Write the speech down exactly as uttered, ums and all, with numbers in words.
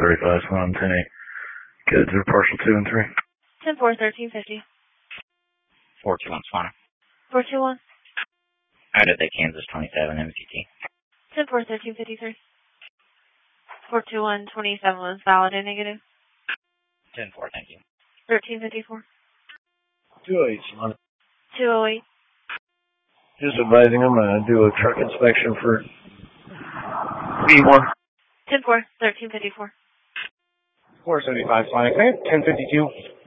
thirty-five, one, ten eight. Kids are partial two and three. ten four, thirteen fifty. four two one, Swan. four two one. Out of the Kansas twenty-seven, M C T. ten four, thirteen fifty-three. four two one, twenty-seven was valid and negative. ten four, thank you. thirteen fifty-four. two oh eight, Swan. two oh eight. Just advising them to do a truck inspection for B one. ten four, thirteen fifty-four. four seventy-five, Sonic. ten fifty-two.